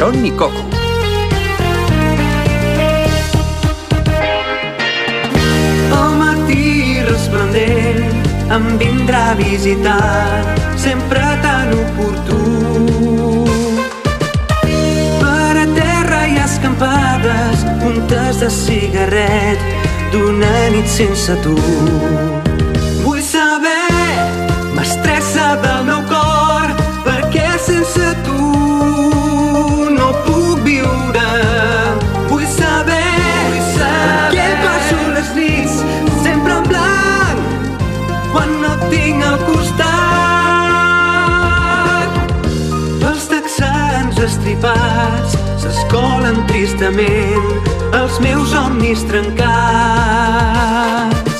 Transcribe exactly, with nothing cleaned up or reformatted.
Son i Coco. El matí resplendent em vindrà a visitar, sempre tan oportú. Per a terra hi ha escampades, puntes de cigarret d'una nit sense tu. Vull saber, mestressa del meu cor, perquè sense tu no puc viure. Vull saber, Vull saber per què passo les nits sempre en blanc quan no tinc al costat. Els texans estripats s'escolen tristament, els meus somnis trencats.